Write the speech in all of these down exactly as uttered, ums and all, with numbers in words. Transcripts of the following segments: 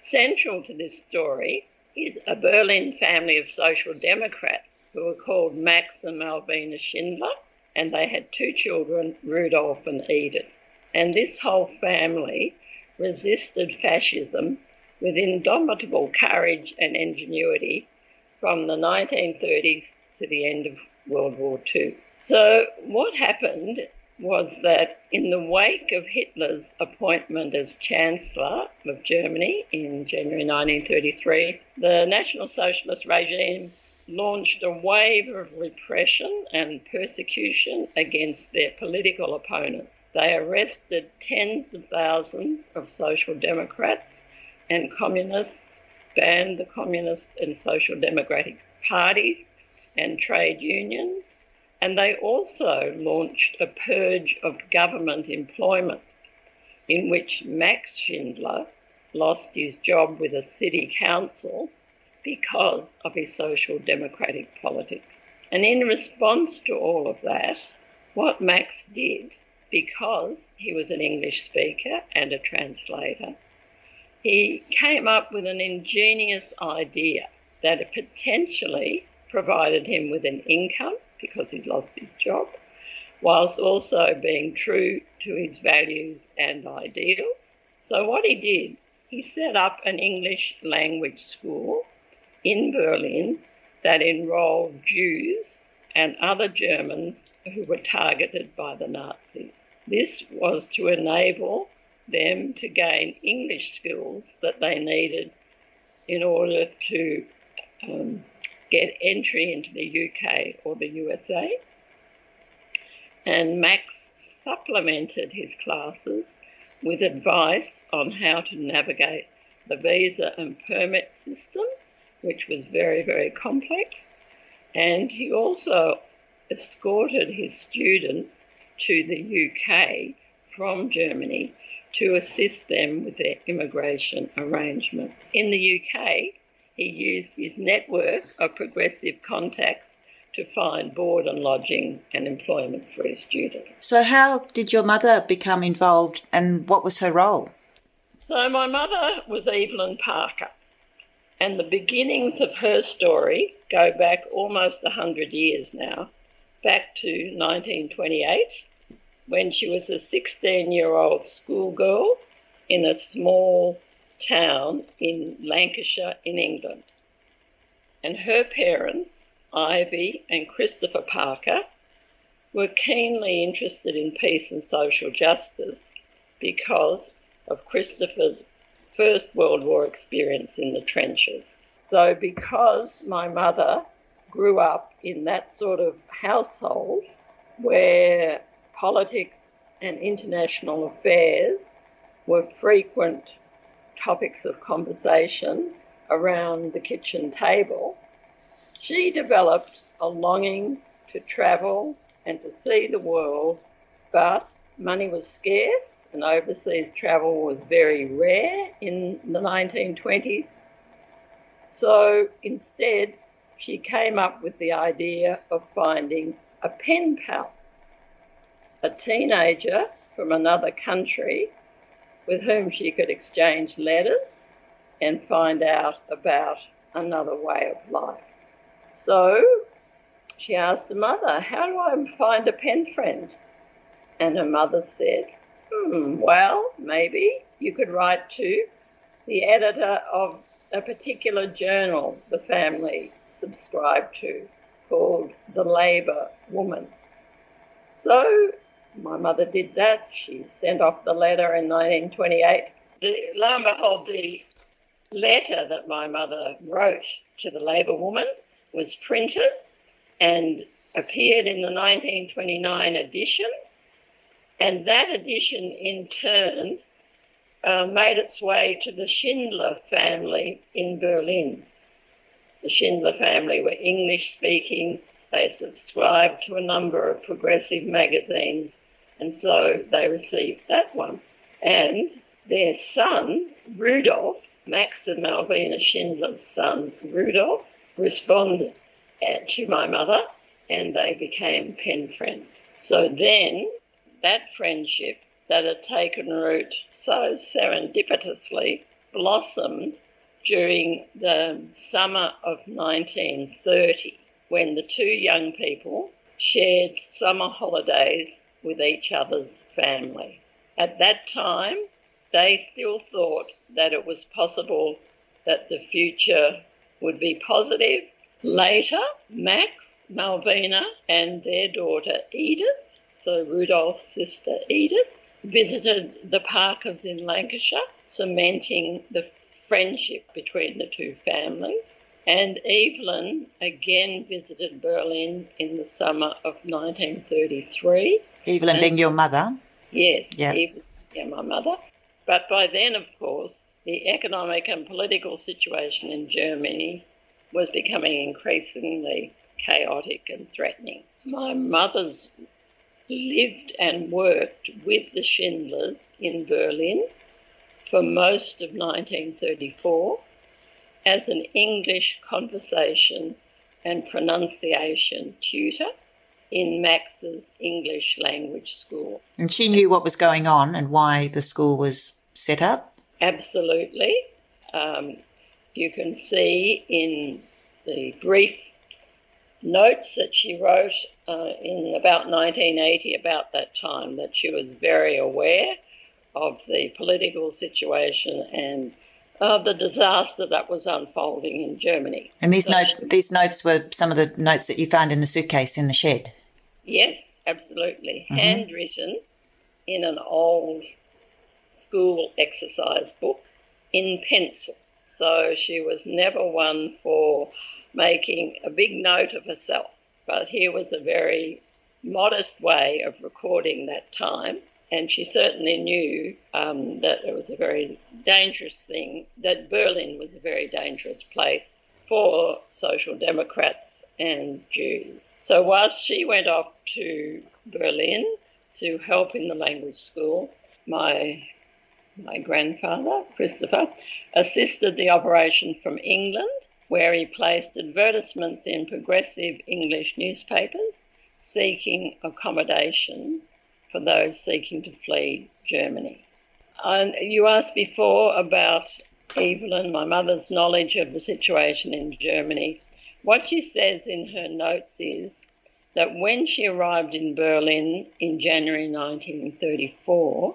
Central to this story is a Berlin family of social democrats who were called Max and Malvina Schindler, and they had two children, Rudolf and Edith. And this whole family resisted fascism with indomitable courage and ingenuity from the nineteen thirties to the end of World War Two. So what happened was that in the wake of Hitler's appointment as Chancellor of Germany in January nineteen thirty-three, the National Socialist regime launched a wave of repression and persecution against their political opponents. They arrested tens of thousands of social democrats and communists, banned the communist and social democratic parties and trade unions, and they also launched a purge of government employment in which Max Schindler lost his job with a city council because of his social democratic politics. And in response to all of that, what Max did, because he was an English speaker and a translator, he came up with an ingenious idea that potentially provided him with an income because he'd lost his job, whilst also being true to his values and ideals. So what he did, he set up an English language school in Berlin that enrolled Jews and other Germans who were targeted by the Nazis. This was to enable them to gain English skills that they needed in order to um, get entry into the U K or the U S A. And Max supplemented his classes with advice on how to navigate the visa and permit system, which was very, very complex. And he also escorted his students to the U K from Germany to assist them with their immigration arrangements. In the U K, he used his network of progressive contacts to find board and lodging and employment for his students. So how did your mother become involved and what was her role? So my mother was Evelyn Parker, and the beginnings of her story go back almost one hundred years now, back to nineteen twenty-eight, when she was a sixteen-year-old schoolgirl in a small town in Lancashire in England. And her parents, Ivy and Christopher Parker, were keenly interested in peace and social justice because of Christopher's First World War experience in the trenches. So because my mother grew up in that sort of household where politics and international affairs were frequent topics of conversation around the kitchen table, she developed a longing to travel and to see the world, but money was scarce and overseas travel was very rare in the nineteen twenties. So instead, she came up with the idea of finding a pen pal, a teenager from another country with whom she could exchange letters and find out about another way of life. So she asked her mother, how do I find a pen friend? And her mother said, hmm, well, maybe you could write to the editor of a particular journal the family subscribed to called The Labour Woman. So my mother did that. She sent off the letter in nineteen twenty-eight. The, lo and behold, the letter that my mother wrote to the Labour Woman was printed and appeared in the nineteen twenty-nine edition. And that edition, in turn, uh, made its way to the Schindler family in Berlin. The Schindler family were English-speaking. They subscribed to a number of progressive magazines, and so they received that one. And their son, Rudolf, Max and Malvina Schindler's son, Rudolf, responded to my mother, and they became pen friends. So then that friendship that had taken root so serendipitously blossomed during the summer of nineteen thirty, when the two young people shared summer holidays with each other's family. At that time, they still thought that it was possible that the future would be positive. Later, Max, Malvina, and their daughter Edith, so Rudolph's sister Edith, visited the Parkers in Lancashire, cementing the friendship between the two families. And Evelyn again visited Berlin in the summer of nineteen thirty-three. Evelyn and, being your mother? Yes, yeah. Evelyn, yeah, my mother. But by then, of course, the economic and political situation in Germany was becoming increasingly chaotic and threatening. My mother's lived and worked with the Schindlers in Berlin for most of nineteen thirty-four as an English conversation and pronunciation tutor in Max's English language school. And she knew what was going on and why the school was set up? Absolutely. Um, you can see in the brief notes that she wrote uh, in about nineteen eighty about that time that she was very aware of the political situation and uh, the disaster that was unfolding in Germany. And these, so note, she, these notes were some of the notes that you found in the suitcase in the shed? Yes, absolutely. Mm-hmm. Handwritten in an old school exercise book in pencil. So she was never one for making a big note of herself. But here was a very modest way of recording that time. And she certainly knew um, that it was a very dangerous thing, that Berlin was a very dangerous place for Social Democrats and Jews. So whilst she went off to Berlin to help in the language school, my my grandfather, Christopher, assisted the operation from England, where he placed advertisements in progressive English newspapers seeking accommodation for those seeking to flee Germany. And you asked before about Evelyn, my mother's knowledge of the situation in Germany. What she says in her notes is that when she arrived in Berlin in January nineteen thirty-four,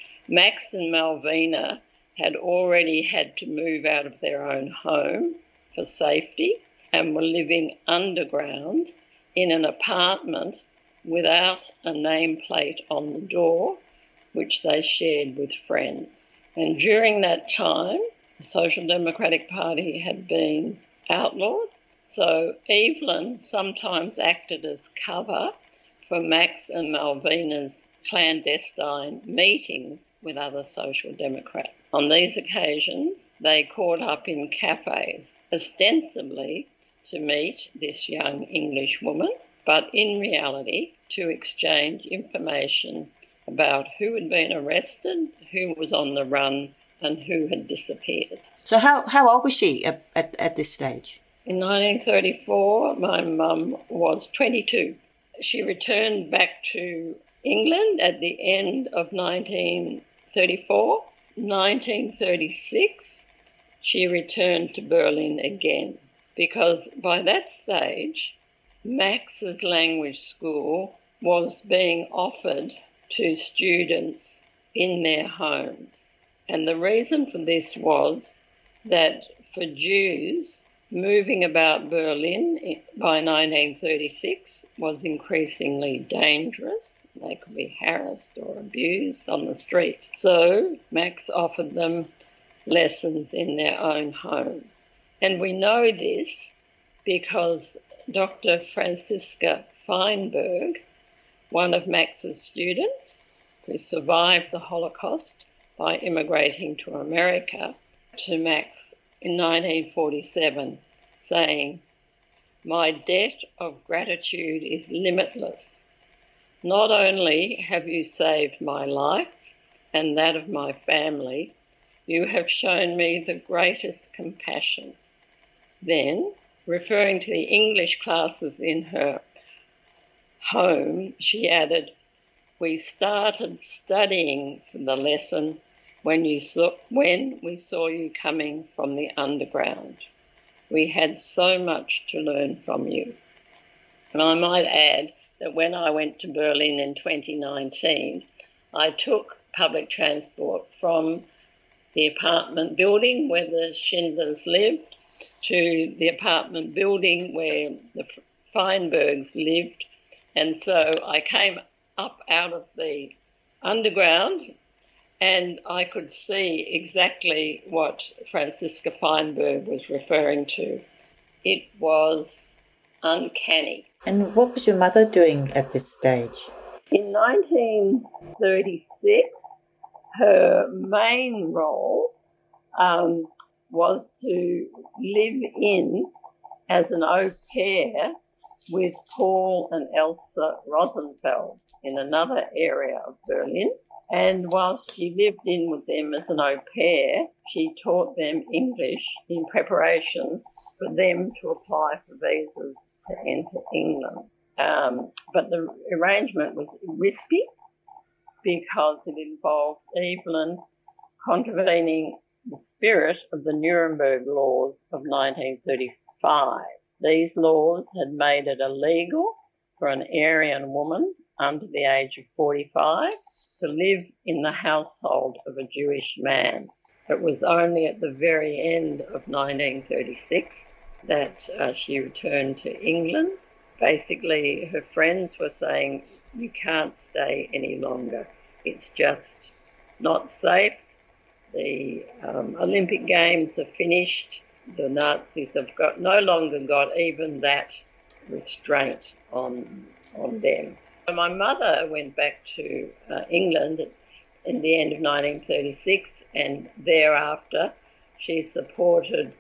Max and Malvina had already had to move out of their own home for safety and were living underground in an apartment without a nameplate on the door, which they shared with friends. And during that time, the Social Democratic Party had been outlawed, so Evelyn sometimes acted as cover for Max and Malvina's clandestine meetings with other Social Democrats. On these occasions, they caught up in cafes, ostensibly to meet this young English woman, but in reality to exchange information about who had been arrested, who was on the run, and who had disappeared. So how, how old was she at, at, at this stage? In nineteen thirty-four, my mum was twenty-two. She returned back to England at the end of nineteen thirty-four. nineteen thirty-six, she returned to Berlin again, because by that stage, Max's language school was being offered to students in their homes. And the reason for this was that for Jews, moving about Berlin by nineteen thirty-six was increasingly dangerous. They could be harassed or abused on the street. So Max offered them lessons in their own homes. And we know this because Doctor Franziska Feinberg, one of Max's students, who survived the Holocaust by immigrating to America, to Max in nineteen forty-seven, saying, "My debt of gratitude is limitless. Not only have you saved my life and that of my family, you have shown me the greatest compassion." Then, referring to the English classes in her home, she added, "We started studying for the lesson when you saw when we saw you coming from the underground. We had so much to learn from you. And I might add that when I went to Berlin in twenty nineteen, I took public transport from the apartment building where the Schindlers lived to the apartment building where the Feinbergs lived. And so I came up out of the underground and I could see exactly what Franziska Feinberg was referring to. It was uncanny. And what was your mother doing at this stage? In nineteen thirty-six, her main role um, was to live in as an au pair with Paul and Elsa Rosenfeld in another area of Berlin. And whilst she lived in with them as an au pair, she taught them English in preparation for them to apply for visas to enter England. Um, but the arrangement was risky because it involved Evelyn contravening the spirit of the Nuremberg laws of nineteen thirty-five. These laws had made it illegal for an Aryan woman under the age of forty-five to live in the household of a Jewish man. It was only at the very end of nineteen thirty-six that uh, she returned to England. Basically, her friends were saying, you can't stay any longer. It's just not safe. The um, Olympic Games are finished. The Nazis have got no longer got even that restraint on on them. So my mother went back to uh, England in the end of nineteen thirty-six, and thereafter she supported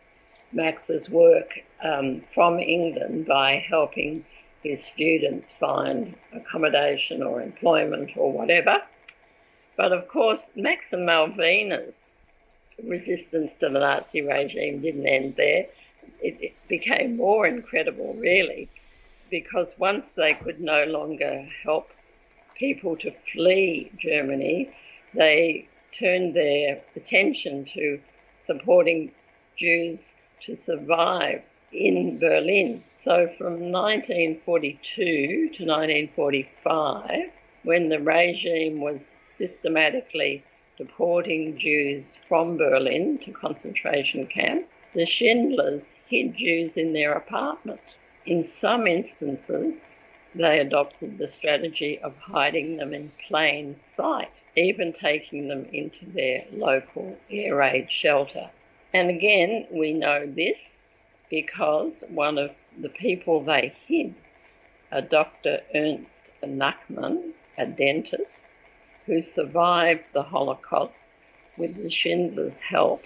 Max's work um, from England by helping his students find accommodation or employment or whatever. But of course, Max and Malvina's resistance to the Nazi regime didn't end there. It, it became more incredible, really, because once they could no longer help people to flee Germany, they turned their attention to supporting Jews to survive in Berlin. So from nineteen forty-two to nineteen forty-five, when the regime was systematically deporting Jews from Berlin to concentration camps, the Schindlers hid Jews in their apartments. In some instances, they adopted the strategy of hiding them in plain sight, even taking them into their local air raid shelter. And again, we know this because one of the people they hid, a Doctor Ernst Nachman, a dentist, who survived the Holocaust with the Schindlers' help,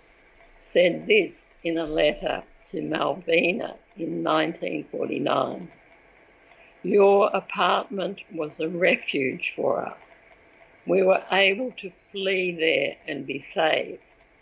said this in a letter to Malvina in nineteen forty-nine. Your apartment was a refuge for us. We were able to flee there and be saved.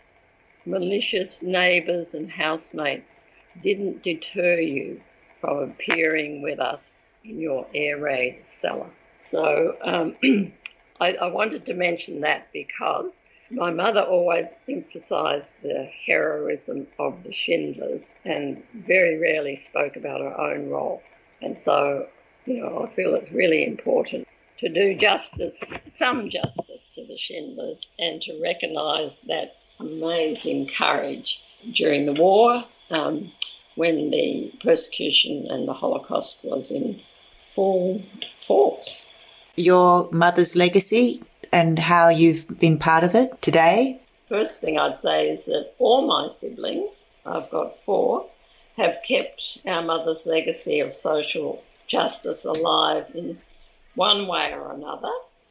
Malicious neighbours and housemates didn't deter you from appearing with us in your air raid cellar. So um, I, I wanted to mention that because my mother always emphasised the heroism of the Schindlers and very rarely spoke about her own role. And so, you know, I feel it's really important to do justice, some justice to the Schindlers and to recognise that amazing courage during the war um, when the persecution and the Holocaust was in full force. Your mother's legacy and how you've been part of it today? First thing I'd say is that all my siblings, I've got four, have kept our mother's legacy of social justice alive in one way or another,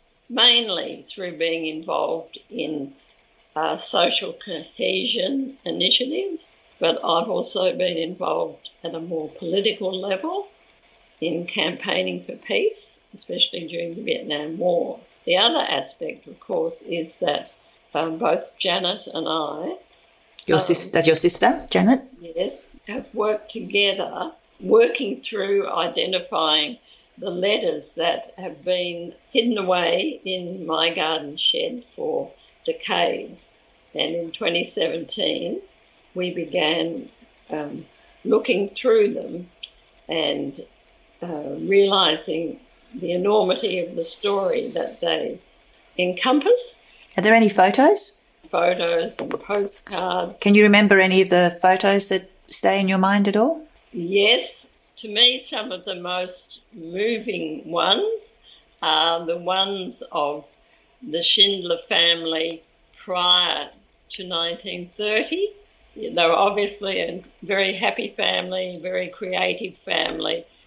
mainly through being involved in uh, social cohesion initiatives, but I've also been involved at a more political level in campaigning for peace, especially during the Vietnam War. The other aspect, of course, is that um, both Janet and I... Your um, sis- That's your sister, Janet? Yes, have worked together, working through identifying the letters that have been hidden away in my garden shed for decades. And in twenty seventeen, we began um, looking through them and uh, realising the enormity of the story that they encompass. Are there any photos? Photos and postcards. Can you remember any of the photos that stay in your mind at all? Yes. To me, some of the most moving ones are the ones of the Schindler family prior to nineteen thirty. They were obviously a very happy family, very creative family,